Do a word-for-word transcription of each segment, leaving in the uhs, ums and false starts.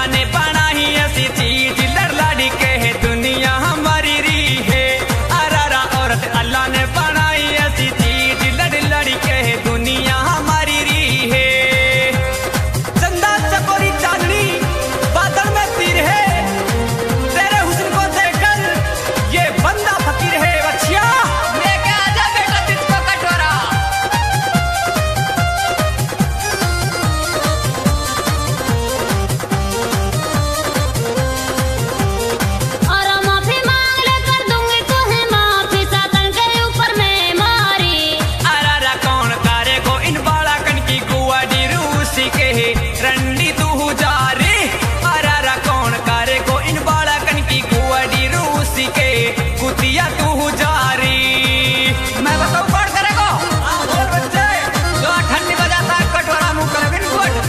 अल्लाह ने बनाई ऐसी चीज लड़ लाड़ी के है दुनिया हमारी री है। अरारा औरत अल्लाह ने बनाई ऐसी चीज लड़ लाड़ी के है दुनिया हमारी री है। चंदा चकोरी चांदनी बादल में तीर है, तेरे हुस्न को देखकर ये बंदा फकीर है। बच्चिया लेके आजा बेटा तुझको कटोरा। रंडी तू जा रे अरारा कौन करे को इन बाला कन की गुआडी रूसी के कुतिया तू जा री। मैं बताऊं कौन करेगा? हाँ बोल बच्चे, जो ठंडी बजाता है कटोरा मुंह कर बिन गुड।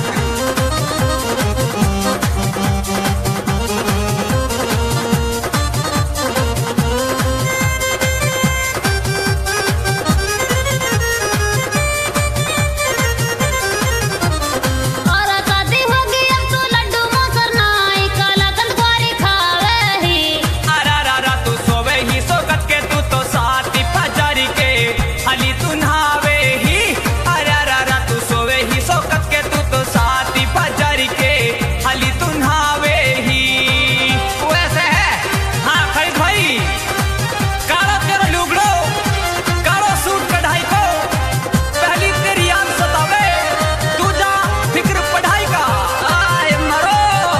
हली तू नहावे ही अरारा तू सोवे ही सोकत के तू तो साथी बाजारी के हली तू नहावे ही। वैसे है हाँ खरीद भाई कारो तेरो लुगड़ो कारो सूट कढ़ाई को पहली तेरी आंख सतावे तू जा फिक्र पढ़ाई का आए मरो।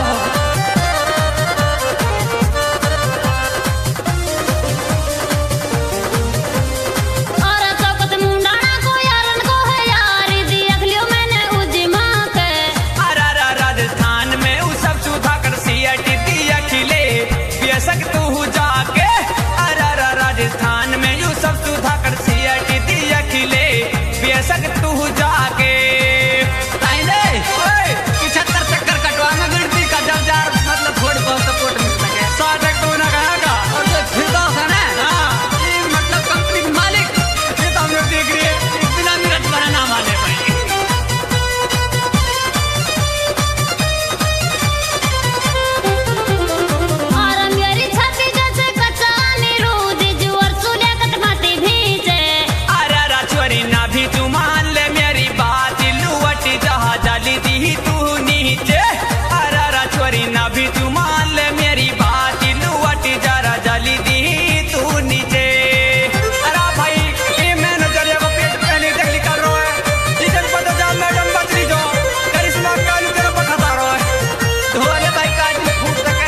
बेशक तू जाके अरारा राजस्थान में यू सब सुधा कर सियाटी दिया खिले। बेशक तू जाके पिछहत्तर चक्कर कटवा में गिरती का जब जार मतलब थोड़ी बहुत सपोर्ट मिल सके साठ तू ना कहेगा और जो फिर है ना हाँ मतलब कंपनी के मालिक ये तो हम लोग देख रही है बिना मिनट बना ना माने भाई। तू नीचे अरारा छोरी ना भी तू मान ले मेरी बात लुवट जरा जली दी तू नीचे। अरे भाई ये मैं नजरिया को पेट पहले देखली कर रहा है जिधर पता जा मैडम बचली जो करिश्मा काली तेरा पता रहा है धोले भाई का फूट सके।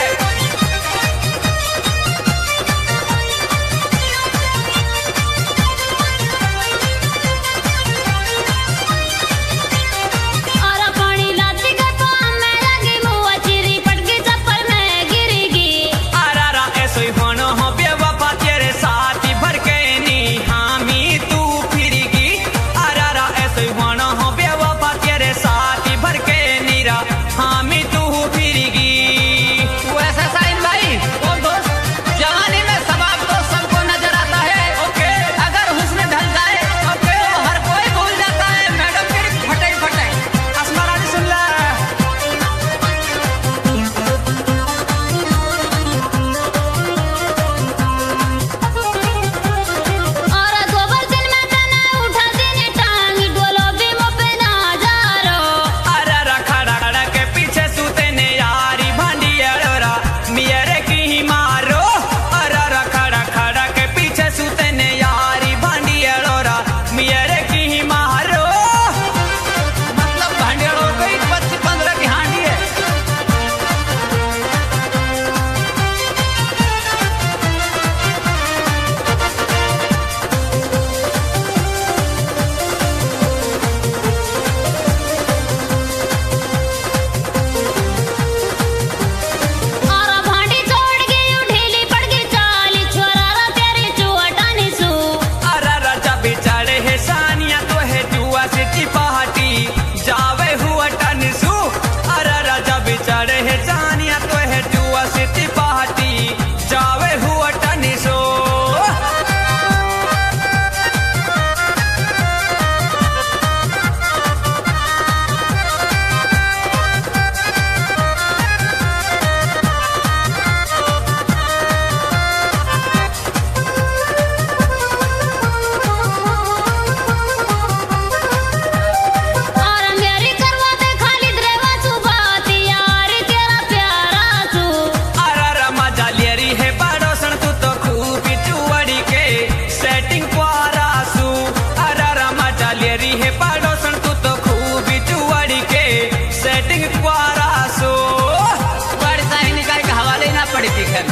गाड़ी की खेल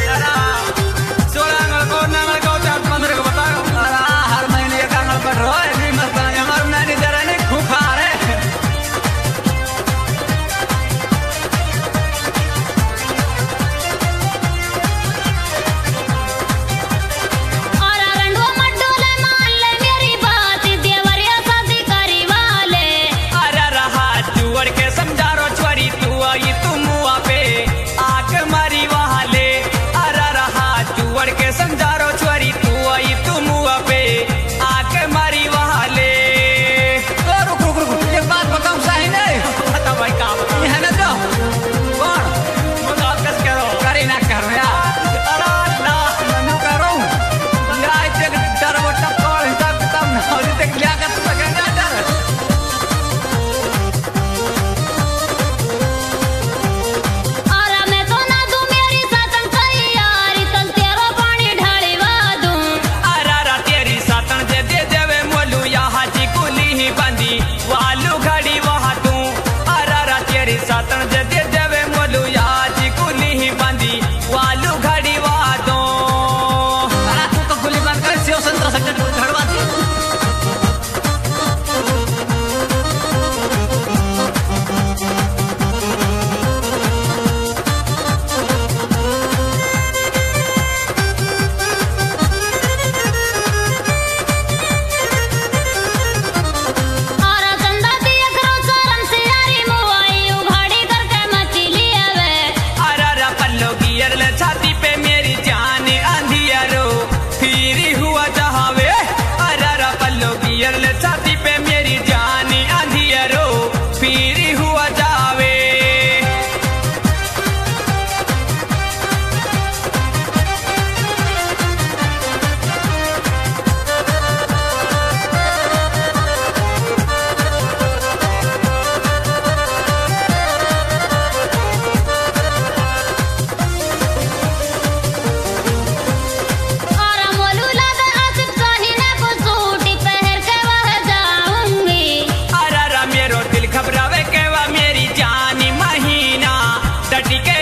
सोलह अंगल को नंगल को चार पंद्रह को बताओ। अरे हर महीने एक अंगल पर रो नहीं मत हमारे मैनेजर है नहीं खुखार है। छाती पे मेरी जान अंधियारो फिर हुआ जहावे। अरारा पल्लो गियर ले छाती पे मेरी जान अंधियारो फिर हुआ जावे। घबरावे के वा मेरी जानी महीना डटी के